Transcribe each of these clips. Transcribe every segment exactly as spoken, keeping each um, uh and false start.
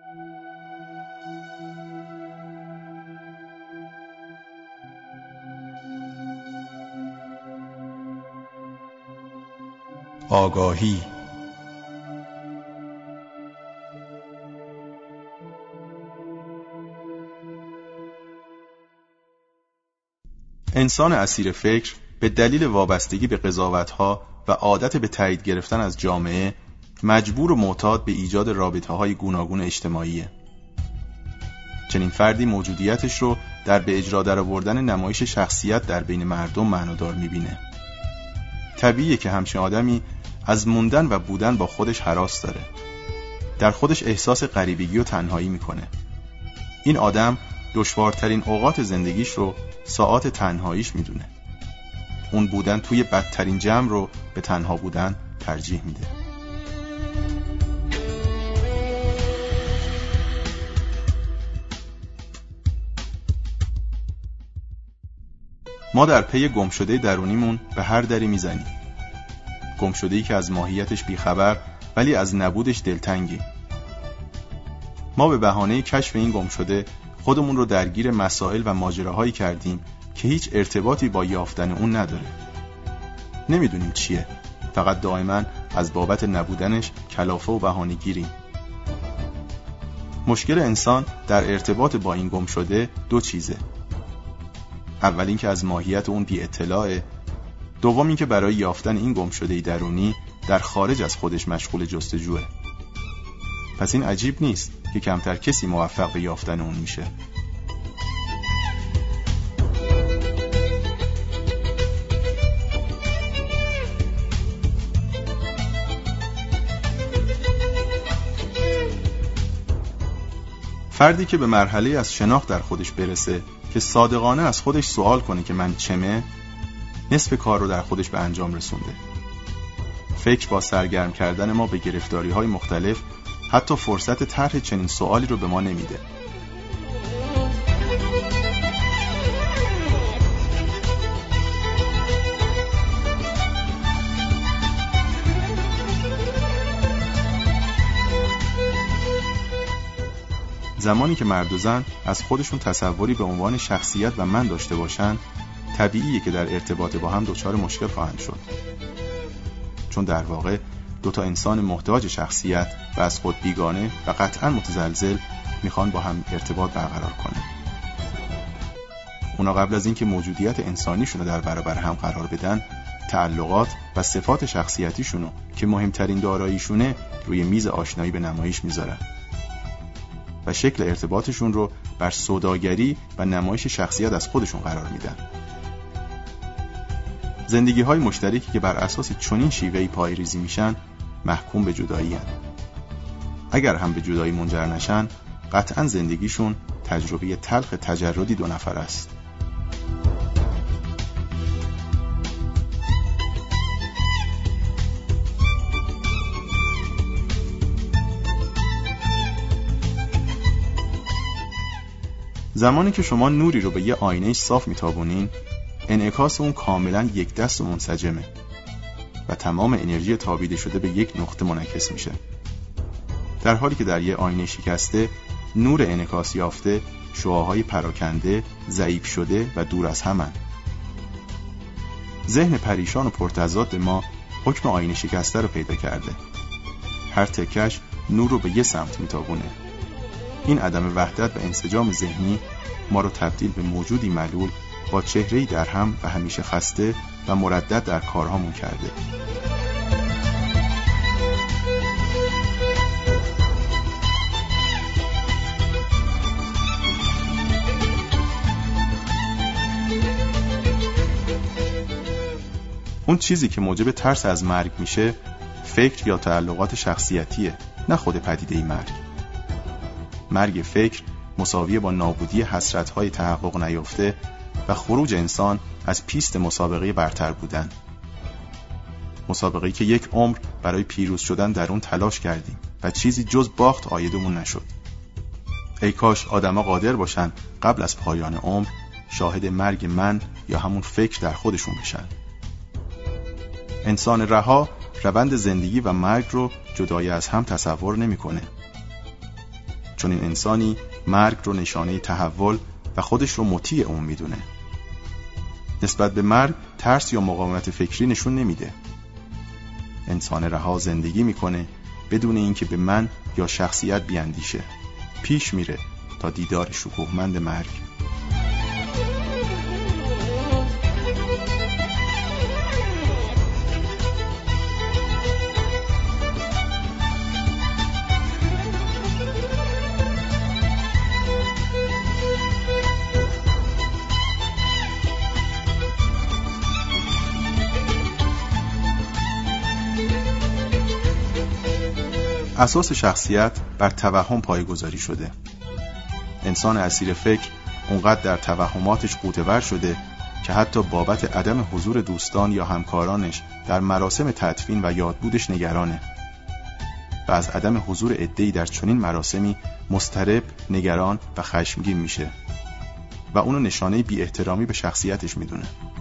آگاهی. انسان اسیر فکر به دلیل وابستگی به قضاوت‌ها و عادت به تایید گرفتن از جامعه مجبور و معتاد به ایجاد رابطه‌های گوناگون اجتماعیه. چنین فردی موجودیتش رو در به اجرا درآوردن نمایش شخصیت در بین مردم معنادار می‌بینه. طبیعیه که همچین آدمی از موندن و بودن با خودش هراس داره. در خودش احساس غریبگی و تنهایی میکنه. این آدم دشوارترین اوقات زندگیش رو ساعات تنهاییش میدونه. اون بودن توی بدترین جمع رو به تنها بودن ترجیح میده. ما در پی گمشده درونیمون به هر دری میزنیم. گمشده‌ای که از ماهیتش بیخبر ولی از نبودش دلتنگی. ما به بهانه کشف این گمشده خودمون رو درگیر مسائل و ماجراهایی کردیم که هیچ ارتباطی با یافتن اون نداره. نمیدونیم چیه، فقط دائما از بابت نبودنش کلافه و بهانه گیریم. مشکل انسان در ارتباط با این گمشده دو چیزه. اول این که از ماهیت اون بی اطلاعه، دوم این که برای یافتن این گمشده درونی در خارج از خودش مشغول جستجوه. پس این عجیب نیست که کمتر کسی موفق به یافتن اون میشه. فردی که به مرحله از شناخت در خودش برسه که صادقانه از خودش سوال کنه که من چمه، نصف کار رو در خودش به انجام رسونده. فکر با سرگرم کردن ما به گرفتاری‌های مختلف حتی فرصت طرح چنین سوالی رو به ما نمیده. زمانی که مرد و زن از خودشون تصوری به عنوان شخصیت و من داشته باشن، طبیعیه که در ارتباط با هم دچار مشکل خواهند شد. چون در واقع دو تا انسان محتاج شخصیت و از خود بیگانه و قطعاً متزلزل میخوان با هم ارتباط برقرار کنن. اونا قبل از اینکه موجودیت انسانیشون رو در برابر هم قرار بدن، تعلقات و صفات شخصیتیشونو که مهمترین داراییشونه روی میز آشنایی به نمایش میذارن و شکل ارتباطشون رو بر سوداگری و نمایش شخصیت از خودشون قرار میدن. زندگی‌های مشترکی که بر اساس چنین شیوهی پایه‌ریزی میشن محکوم به جدایی هستند. اگر هم به جدایی منجر نشن، قطعاً زندگیشون تجربه تلخ تجردی دو نفر است. زمانی که شما نوری رو به یه آینه صاف میتابونین، انعکاس اون کاملا یک دست و منسجمه و تمام انرژی تابیده شده به یک نقطه منعکس میشه. در حالی که در یه آینه شکسته، نور انعکاس یافته شعاعهای پراکنده، ضعیف شده و دور از همن. ذهن پریشان و پرتضاد ما حکم آینه شکسته رو پیدا کرده. هر تکش نور رو به یه سمت میتابونه. این عدم وحدت و انسجام ذهنی ما رو تبدیل به موجودی ملول با چهره‌ای در هم و همیشه خسته و مردد در کارهامون کرده. اون چیزی که موجب ترس از مرگ میشه فکر یا تعلقات شخصیتیه، نه خود پدیده مرگ. مرگ فکر مساویه با نابودی حسرت‌های تحقق نیافته و خروج انسان از پیست مسابقه برتر بودن. مسابقه‌ای که یک عمر برای پیروز شدن در اون تلاش کردیم و چیزی جز باخت عایدمون نشد. ای کاش آدما قادر باشن قبل از پایان عمر شاهد مرگ من یا همون فکر در خودشون بشن. انسان رها روند زندگی و مرگ رو جدای از هم تصور نمی‌کنه. چون این انسانی مرگ رو نشانه تحول و خودش رو مطیع اون میدونه. نسبت به مرگ ترس یا مقاومت فکری نشون نمیده. انسان رها زندگی میکنه بدون اینکه به من یا شخصیت بیاندیشه. پیش میره تا دیدار شکوهمند مرگ. اساس شخصیت بر توهم پایه‌گذاری شده. انسان اسیر فکر اونقدر در توهماتش غوطه‌ور شده که حتی بابت عدم حضور دوستان یا همکارانش در مراسم تدفین و یادبودش نگرانه و از عدم حضور عده‌ای در چنین مراسمی مضطرب، نگران و خشمگین میشه و اونو نشانه بی احترامی به شخصیتش میدونه.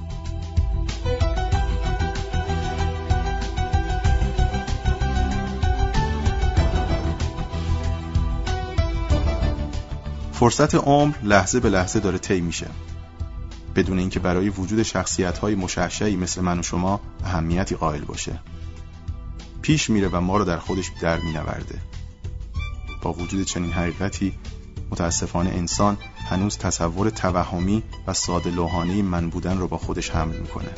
فرصت عمر لحظه به لحظه داره طی میشه بدون اینکه برای وجود شخصیت‌های مشعشعی مثل من و شما اهمیتی قائل باشه. پیش میره و ما رو در خودش در مینورده. با وجود چنین حقیقتی متاسفانه انسان هنوز تصور توهمی و ساده لوحانه من بودن رو با خودش حمل میکنه.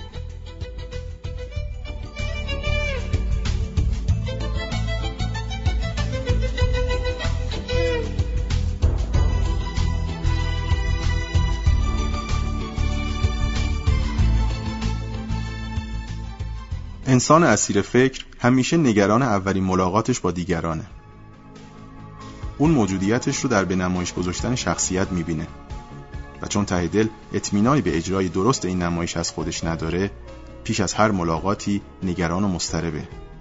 انسان اسیر فکر همیشه نگران اولین ملاقاتش با دیگرانه. اون موجودیتش رو در به نمایش گذاشتن شخصیت میبینه و چون ته دل اطمینانی به اجرای درست این نمایش از خودش نداره، پیش از هر ملاقاتی نگران و مضطربه.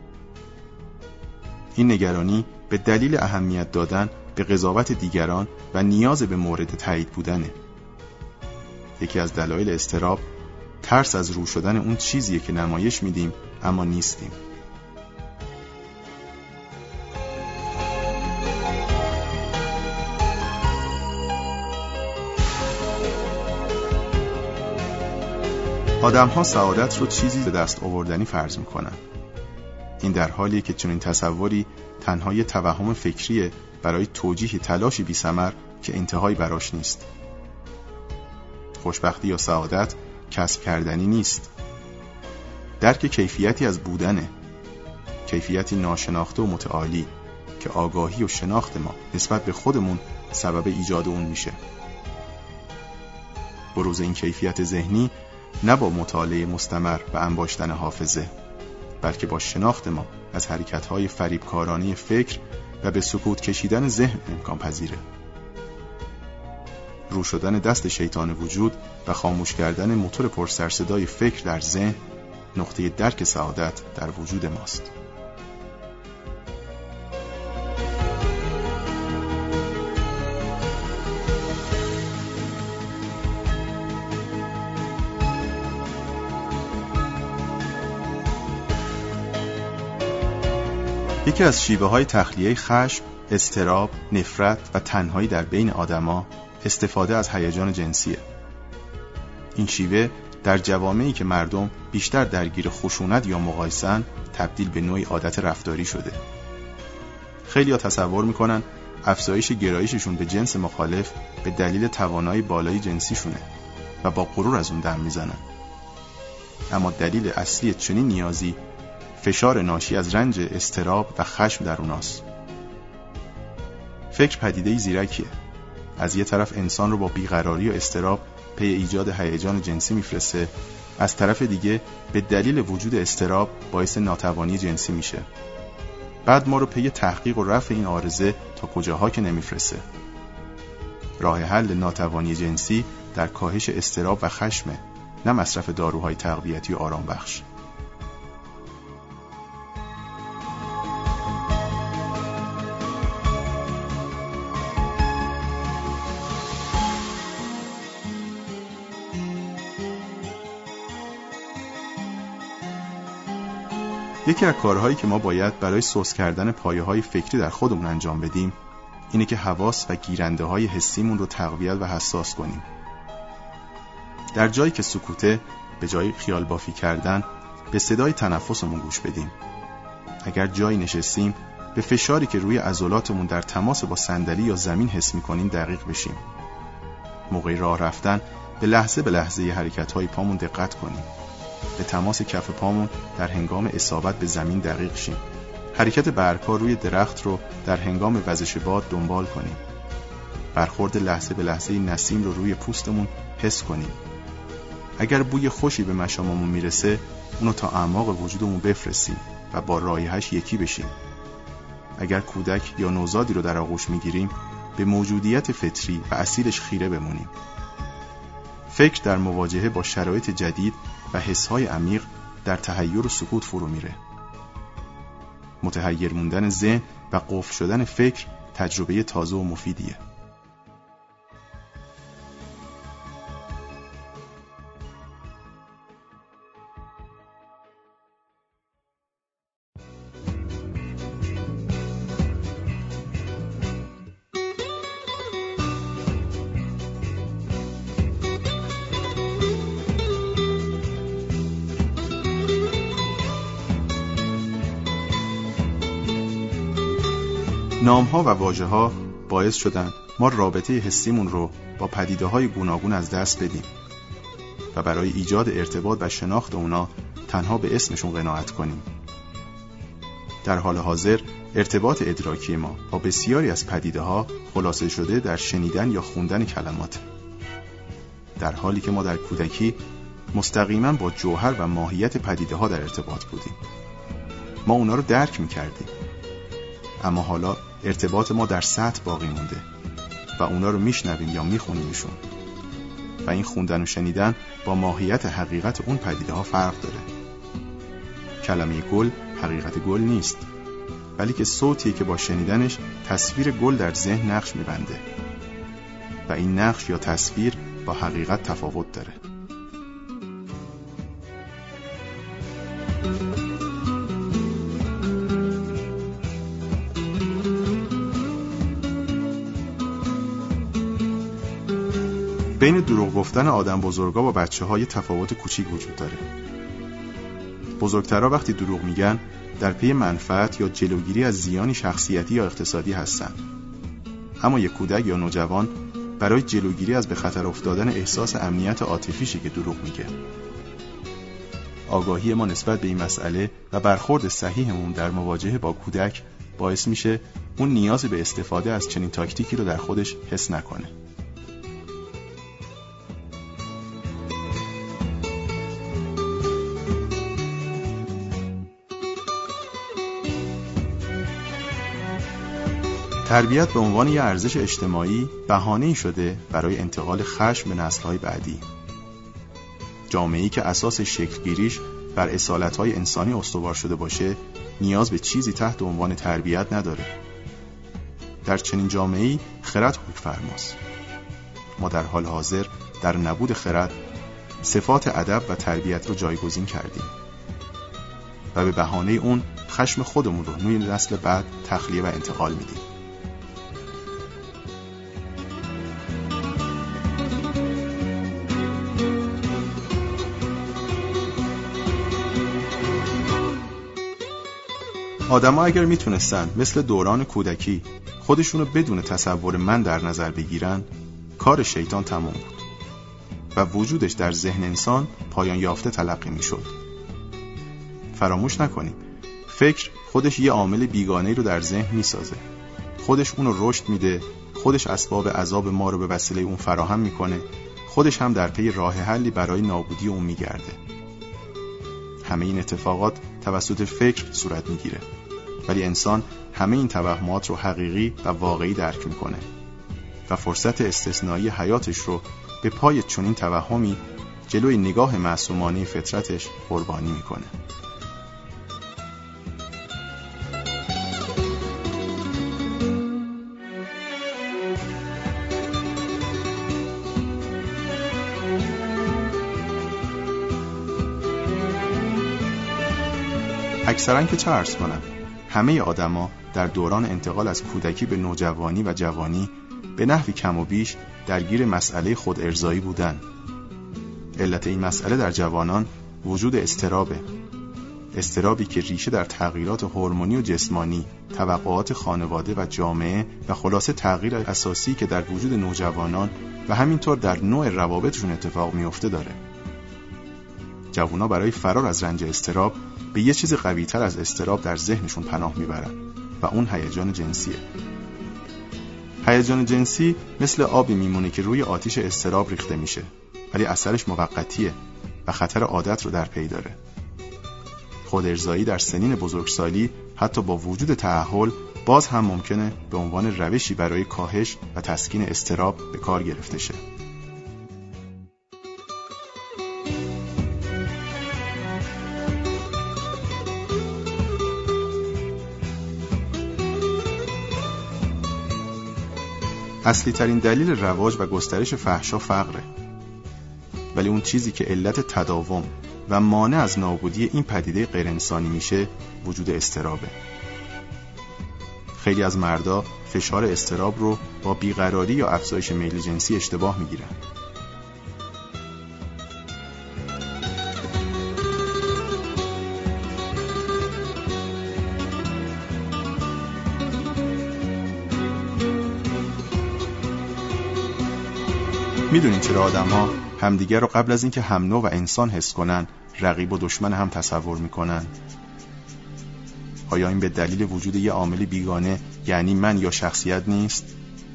این نگرانی به دلیل اهمیت دادن به قضاوت دیگران و نیاز به مورد تایید بودنه. یکی از دلایل اضطراب ترس از رو شدن اون چیزیه که نمایش میدیم اما نیستیم. آدم‌ها سعادت رو چیزی به دست آوردنی فرض میکنن. این در حالیه که چنین تصوری تنها یه توهم فکریه برای توجیه تلاشی بی ثمر که انتهایی براش نیست. خوشبختی یا سعادت کسب کردنی نیست. درک کیفیتی از بودنه، کیفیتی ناشناخته و متعالی که آگاهی و شناخت ما نسبت به خودمون سبب ایجاد اون میشه. بروز این کیفیت ذهنی نه با مطالعه مستمر و انباشتن حافظه، بلکه با شناخت ما از حرکت‌های فریبکارانه فکر و به سکوت کشیدن ذهن امکان پذیره. رو شدن دست شیطان وجود و خاموش کردن موتور پرسرصدای فکر در ذهن نقطه درک سعادت در وجود ماست. یکی از شیوه های تخلیه خشم، اضطراب، نفرت و تنهایی در بین آدما استفاده از هیجان جنسیه. این شیوه در جوامعی که مردم بیشتر درگیر خشونت یا مقایسه‌اند تبدیل به نوعی عادت رفتاری شده. خیلی‌ها تصور میکنن افزایش گرایششون به جنس مخالف به دلیل توانایی بالای جنسیشونه و با غرور از اون دم میزنن. اما دلیل اصلی چنین نیازی فشار ناشی از رنج، اضطراب و خشم در اوناست. فکر پدیده‌ای زیرکیه. از یه طرف انسان رو با بیقراری و اضطراب پی ایجاد هیجان جنسی میفرسته، از طرف دیگه به دلیل وجود اضطراب باعث ناتوانی جنسی میشه. بعد ما رو پی تحقیق و رفع این عارضه تا کجاها که نمیفرسته. راه حل ناتوانی جنسی در کاهش اضطراب و خشمه، نه مصرف داروهای تقویتی و آرام بخش. یکی از کارهایی که ما باید برای سوس کردن پایه‌های فکری در خودمون انجام بدیم اینه که حواس و گیرنده های حسیمون رو تقویت و حساس کنیم. در جایی که سکوته، به جای خیال بافی کردن به صدای تنفسمون گوش بدیم. اگر جایی نشستیم به فشاری که روی عضلاتمون در تماس با صندلی یا زمین حس می‌کنیم دقیق بشیم. موقع راه رفتن به لحظه به لحظه حرکت‌های پامون دقت کنیم. به تماس کف پامون در هنگام اصابت به زمین دقیق شیم. حرکت برگ‌ها روی درخت رو در هنگام وزش باد دنبال کنیم. برخورد لحظه به لحظه نسیم رو روی پوستمون حس کنیم. اگر بوی خوشی به مشاممون میرسه، اونو تا اعماق وجودمون بفرستیم و با رایحه‌اش یکی بشیم. اگر کودک یا نوزادی رو در آغوش میگیریم، به موجودیت فطری و اصیلش خیره بمونیم. فکر در مواجهه با شرایط جدید و حس‌های عمیق در تحیر و سکوت فرو میره. متحیر موندن ذهن و قفل شدن فکر تجربه تازه و مفیدیه. نام‌ها و واژه‌ها باعث شدن ما رابطه حسیمون رو با پدیده‌های گوناگون از دست بدیم و برای ایجاد ارتباط و شناخت اونا تنها به اسمشون قناعت کنیم. در حال حاضر ارتباط ادراکی ما با بسیاری از پدیده‌ها خلاصه شده در شنیدن یا خوندن کلمات، در حالی که ما در کودکی مستقیما با جوهر و ماهیت پدیده‌ها در ارتباط بودیم. ما اونا رو درک می‌کردیم، اما حالا ارتباط ما در سطح باقی مونده و اونا رو میشنویم یا میخونیمشون و این خوندن و شنیدن با ماهیت حقیقت اون پدیده ها فرق داره. کلمه گل حقیقت گل نیست، ولی که صوتیه که با شنیدنش تصویر گل در ذهن نقش میبنده و این نقش یا تصویر با حقیقت تفاوت داره. بین دروغ گفتن آدم بزرگا با بچه های تفاوت کوچیک وجود داره. بزرگترها وقتی دروغ میگن در پی منفعت یا جلوگیری از زیانی شخصیتی یا اقتصادی هستن، اما یک کودک یا نوجوان برای جلوگیری از به خطر افتادن احساس امنیت عاطفیشه که دروغ میگه. آگاهی ما نسبت به این مسئله و برخورد صحیحمون در مواجهه با کودک باعث میشه اون نیاز به استفاده از چنین تاکتیکی رو در خودش حس نکنه. تربیت به عنوان یک ارزش اجتماعی بهانه‌ای شده برای انتقال خشم به نسل‌های بعدی. جامعه‌ای که اساس شکل‌گیریش بر اصالت‌های انسانی استوار شده باشه، نیاز به چیزی تحت عنوان تربیت نداره. در چنین جامعه‌ای خرد حکم‌فرماست. ما در حال حاضر در نبود خرد، صفات ادب و تربیت رو جایگزین کردیم و به بهانه اون خشم خودمون رو روی نسل بعد تخلیه و انتقال میدیم. آدم ها اگر میتونستن مثل دوران کودکی خودشونو بدون تصور من در نظر بگیرن، کار شیطان تمام بود و وجودش در ذهن انسان پایان یافته تلقی میشد. فراموش نکنیم فکر خودش یه عامل بیگانه‌ای رو در ذهن میسازه، خودش اونو رشد میده، خودش اسباب عذاب ما رو به وسیله اون فراهم میکنه، خودش هم در پی راه حلی برای نابودی اون میگرده. همه این اتفاقات توسط فکر صورت میگیره، ولی انسان همه این توهمات رو حقیقی و واقعی درک میکنه و فرصت استثنایی حیاتش رو به پای چنین توهمی جلوی نگاه معصومانه فطرتش قربانی میکنه. اکثرا که چه عرض کنم، همه آدما در دوران انتقال از کودکی به نوجوانی و جوانی به نحوی کم و بیش درگیر مسئله خود ارضایی بودند. علت این مسئله در جوانان وجود اضطرابه. اضطرابی که ریشه در تغییرات هورمونی و جسمانی، توقعات خانواده و جامعه و خلاصه تغییر اساسی که در وجود نوجوانان و همینطور در نوع روابطشون اتفاق میفته داره. جوونا برای فرار از رنج اضطراب به یه چیز قوی‌تر از اضطراب در ذهنشون پناه میبرن و اون هیجان جنسیه. هیجان جنسی مثل آبی میمونه که روی آتیش اضطراب ریخته میشه، ولی اثرش موقتیه و خطر عادت رو در پی داره. خود ارضایی در سنین بزرگسالی حتی با وجود تأهل باز هم ممکنه به عنوان روشی برای کاهش و تسکین اضطراب به کار گرفته شه. اصلی ترین دلیل رواج و گسترش فحشا فقره، ولی اون چیزی که علت تداوم و مانع از نابودی این پدیده غیر انسانی میشه وجود اضطرابه. خیلی از مردا فشار اضطراب رو با بیقراری یا افزایش میل جنسی اشتباه میگیرن. میدونین چرا آدم ها همدیگر رو قبل از اینکه هم نوع و انسان حس کنن رقیب و دشمن هم تصور میکنن؟ آیا این به دلیل وجود یه عامل بیگانه یعنی من یا شخصیت نیست؟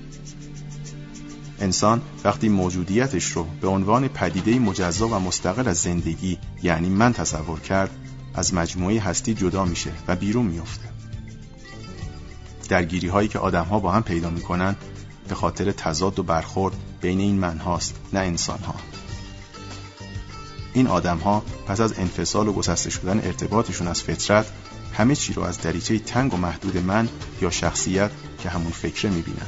انسان وقتی موجودیتش رو به عنوان پدیده مجزا و مستقل از زندگی یعنی من تصور کرد، از مجموعه هستی جدا میشه و بیرون میفته. درگیری هایی که آدم ها با هم پیدا میکنن به خاطر تضاد و برخورد بین این من هاست، نه انسان ها. این آدم ها پس از انفصال و گسسته شدن ارتباطشون از فطرت همه چی رو از دریچه تنگ و محدود من یا شخصیت که همون فکره میبینن.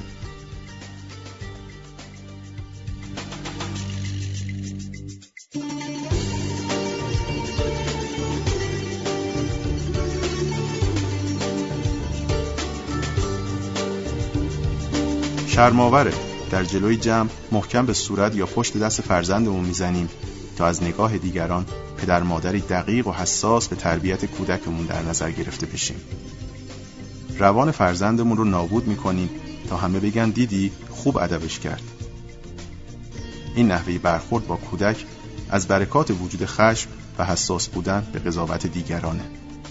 شرم‌آوره در جلوی جمع محکم به صورت یا پشت دست فرزندمون میزنیم تا از نگاه دیگران پدر مادری دقیق و حساس به تربیت کودکمون در نظر گرفته بشیم. روان فرزندمون رو نابود میکنیم تا همه بگن دیدی خوب ادبش کرد. این نحوه برخورد با کودک از برکات وجود خشم و حساس بودن به قضاوت دیگرانه.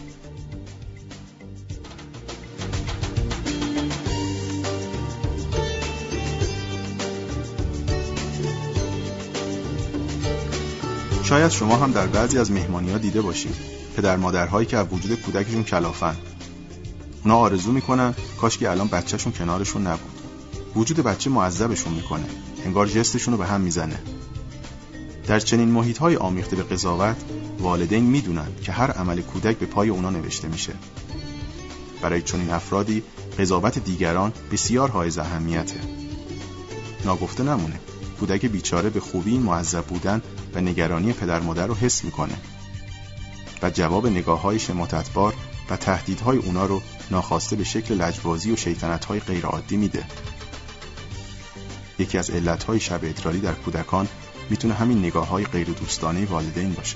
شاید شما هم در بعضی از مهمانی‌ها دیده باشید پدر مادرهایی که از وجود کودکشون کلافن. اونا آرزو میکنن کاش که الان بچه‌شون کنارشون نبود. وجود بچه معذبشون میکنه، انگار جستشون رو به هم میزنه. در چنین محیط‌های آمیخته به قضاوت، والدین میدونن که هر عمل کودک به پای اونا نوشته میشه. برای چنین افرادی قضاوت دیگران بسیار حائز اهمیته. ناگفته نمونه کودک بیچاره به خوبی این معذب بودن و نگرانی پدر مادر رو حس میکنه و جواب نگاه‌های شماتتبار و تهدیدهای اونا رو ناخواسته به شکل لجبازی و شیطنت‌های غیر عادی میده. یکی از علت‌های شب ادراری در کودکان میتونه همین نگاه‌های غیر دوستانه والدین باشه.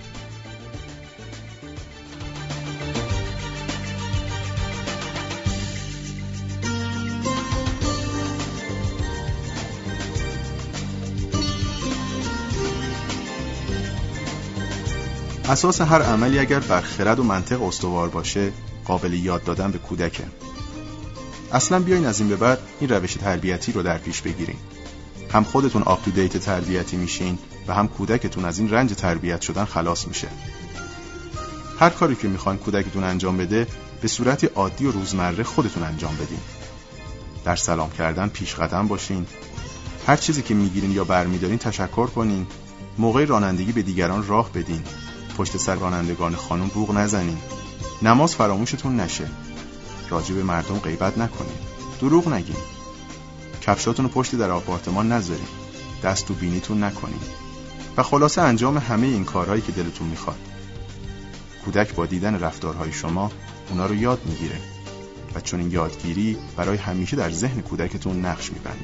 اساس هر عملی اگر بر خرد و منطق استوار باشه قابل یاد دادن به کودکه. اصلا بیاین از این به بعد این روش تربیتی رو در پیش بگیرین. هم خودتون آپ تو دیت تربیتی میشین و هم کودکتون از این رنج تربیت شدن خلاص میشه. هر کاری که میخواین کودکتون انجام بده به صورت عادی و روزمره خودتون انجام بدین. در سلام کردن پیش قدم باشین. هر چیزی که میگیرین یا برمیدارین تشکر کنین. موقع رانندگی به دیگران راه بدین. پشت سر رانندگان خانم بوق نزنین. نماز فراموشتون نشه. راجع به مردم غیبت نکنین. دروغ نگین. کفشاتون رو پشت در آپارتمان نذارین. دست تو بینیتون نکنین. و خلاصه انجام همه این کارهایی که دلتون میخواد. کودک با دیدن رفتارهای شما اونا رو یاد میگیره و چون این یادگیری برای همیشه در ذهن کودکتون نقش می‌بنده.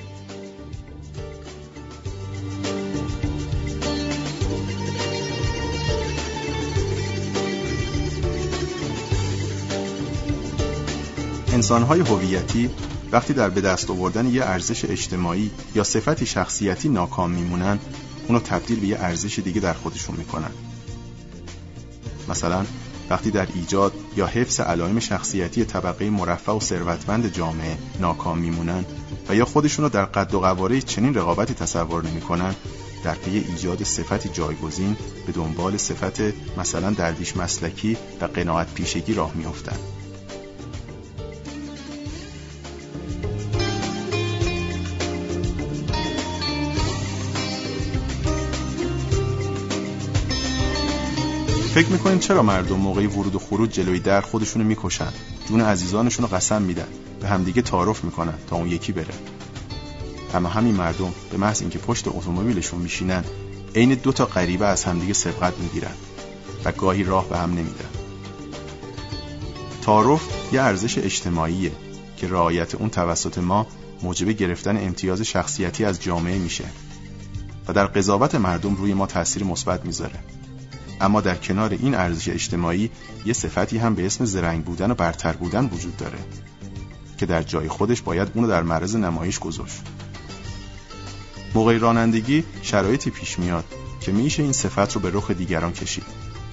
انسان‌های هویتی وقتی در به دست آوردن یه ارزش اجتماعی یا صفتی شخصیتی ناکام میمونن، اونو تبدیل به یه ارزش دیگه در خودشون میکنن. مثلا وقتی در ایجاد یا حفظ علائم شخصیتی طبقه مرفه و ثروتمند جامعه ناکام میمونن و یا خودشون رو در قد و قواره چنین رقابتی تصور نمیکنن، در پی ایجاد صفتی جایگزین به دنبال صفت مثلا درویش مسلکی و قناعت پیشگی راه میافتن. فکر میکنین چرا مردم موقعی ورود و خروج جلوی در خودشونو میکشن، جون عزیزانشونو قسم میدن، به همدیگه تعارف میکنن تا اون یکی بره؟ اما همین مردم به محض اینکه پشت اتومبیلشون میشینن، عین دو تا غریبه از همدیگه سبقت میگیرن و گاهی راه به هم نمیدن. تعارف یه ارزش اجتماعیه که رعایت اون توسط ما موجب گرفتن امتیاز شخصیتی از جامعه میشه و در قضاوت مردم روی ما تأثیر مثبت میذاره. اما در کنار این ارزش اجتماعی یه صفتی هم به اسم زرنگ بودن و برتر بودن وجود داره که در جای خودش باید اونو در معرض نمایش گذاشت. موقع رانندگی شرایطی پیش میاد که میشه این صفت رو به رخ دیگران کشید.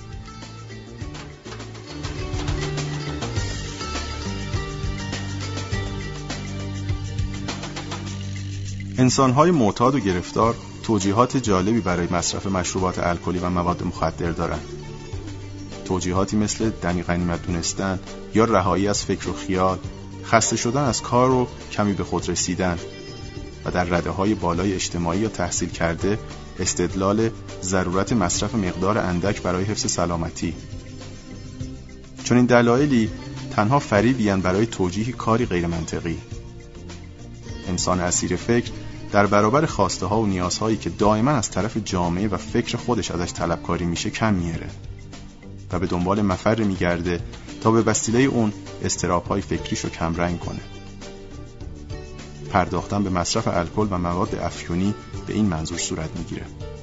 انسان‌های معتاد و گرفتار توجیهات جالبی برای مصرف مشروبات الکلی و مواد مخدر دارند. توجیهاتی مثل دنی غنیمت دونستن یا رهایی از فکر و خیال، خسته شدن از کار و کمی به خود رسیدن و در رده‌های بالای اجتماعی یا تحصیل کرده استدلال ضرورت مصرف مقدار اندک برای حفظ سلامتی. چون این دلایلی تنها فریبی‌اند برای توجیه کاری غیر منطقی. انسان اسیر فکر در برابر خواسته ها و نیازهایی که دائما از طرف جامعه و فکر خودش ازش طلبکاری میشه کم میاره و به دنبال مفر میگرده تا به وسیله اون اضطراب‌های فکریشو کم رنگ کنه. پرداختن به مصرف الکل و مواد افیونی به این منظور صورت میگیره.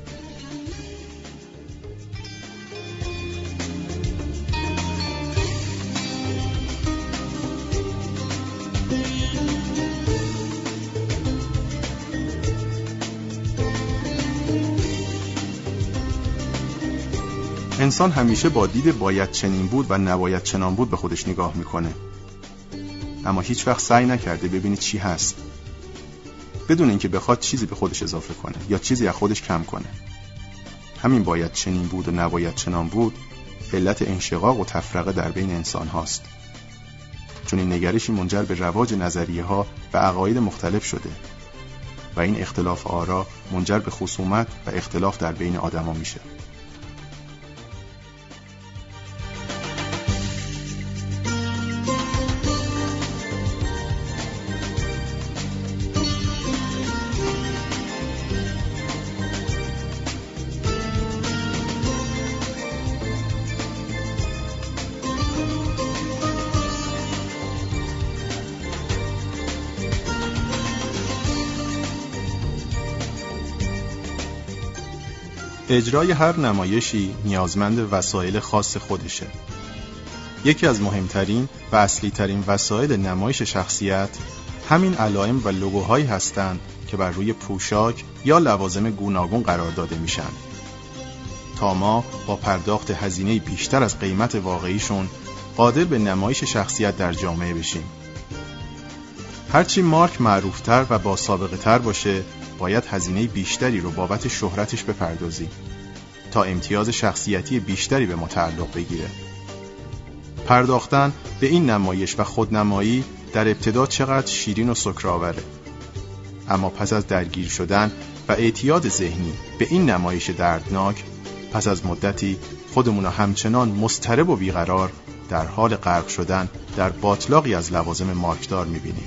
انسان همیشه با دید باید چنین بود و نباید چنان بود به خودش نگاه میکنه، اما هیچ وقت سعی نکرده ببینه چی هست، بدون اینکه بخواد چیزی به خودش اضافه کنه یا چیزی از خودش کم کنه. همین باید چنین بود و نباید چنان بود علت انشقاق و تفرقه در بین انسان هاست. چون این نگرشی منجر به رواج نظریه ها و عقاید مختلف شده و این اختلاف آرا منجر به خصومت و اختلاف در بین آدما میشه. اجرای هر نمایشی نیازمند وسایل خاص خودشه. یکی از مهمترین و اصلی ترین وسایل نمایش شخصیت همین علائم و لوگوهایی هستند که بر روی پوشاک یا لوازم گوناگون قرار داده میشن تا ما با پرداخت هزینه بیشتر از قیمت واقعیشون قادر به نمایش شخصیت در جامعه بشیم. هرچی مارک معروفتر و با سابقه تر باشه باید هزینه بیشتری رو بابت شهرتش بپردازی تا امتیاز شخصیتی بیشتری به ما تعلق بگیره. پرداختن به این نمایش و خودنمایی در ابتدا چقدر شیرین و سکرآوره، اما پس از درگیر شدن و اعتیاد ذهنی به این نمایش دردناک، پس از مدتی خودمون همچنان مضطرب و بیقرار در حال غرق شدن در باطلاقی از لوازم مارکدار می‌بینیم.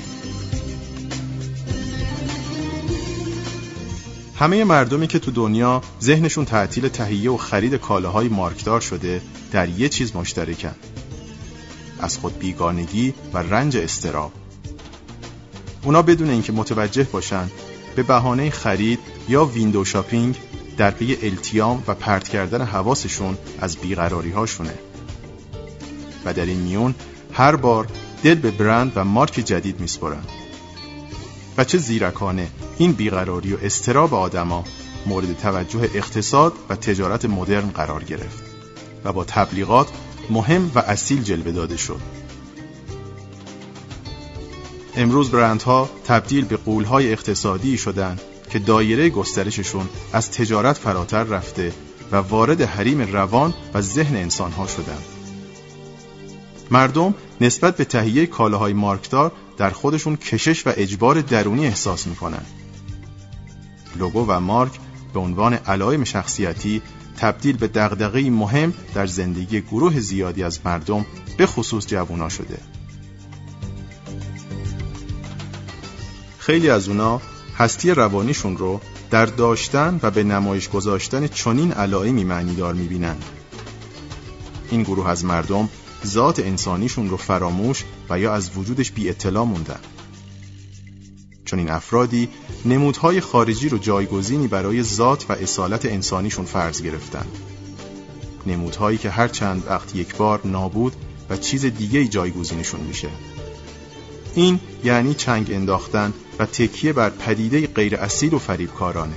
همه مردمی که تو دنیا ذهنشون تعطیل تهیه و خرید کالاهای مارکدار شده در یه چیز مشترکن: از خود بیگانگی و رنج اضطراب. اونا بدون اینکه متوجه باشن به بهانه خرید یا ویندو شاپینگ در پی التیام و پرت کردن حواسشون از بیقراری هاشونه و در این میون هر بار دل به برند و مارک جدید میسپرن. و چه زیرکانه این بیقراری و اضطراب آدما مورد توجه اقتصاد و تجارت مدرن قرار گرفت و با تبلیغات مهم و اصیل جلوه داده شد. امروز برندها تبدیل به غول‌های اقتصادی شدند که دایره گسترششون از تجارت فراتر رفته و وارد حریم روان و ذهن انسانها شدند. مردم نسبت به تهیه کالاهای مارکدار در خودشون کشش و اجبار درونی احساس میکنن. لوگو و مارک به عنوان علائم شخصیتی تبدیل به دغدغه‌ای مهم در زندگی گروه زیادی از مردم، به خصوص جوونا شده. خیلی از اونا هستی روانیشون رو در داشتن و به نمایش گذاشتن چنین علائمی معنیدار میبینن. این گروه از مردم ذات انسانیشون رو فراموش و یا از وجودش بی اطلاع موندن. چون این افرادی نمودهای خارجی رو جایگزینی برای ذات و اصالت انسانیشون فرض گرفتن. نمودهایی که هر چند وقت یک بار نابود و چیز دیگه‌ای جایگزینشون میشه. این یعنی چنگ انداختن و تکیه بر پدیده غیر اصیل و فریبکارانه.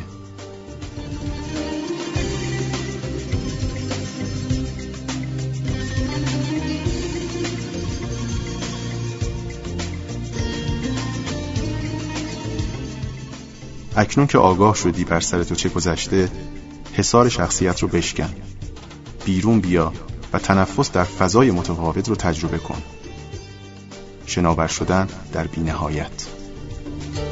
اکنون که آگاه شدی بر سر تو چه گذشته، حصار شخصیت رو بشکن. بیرون بیا و تنفس در فضای متفاوت رو تجربه کن. شناور شدن در بی‌نهایت.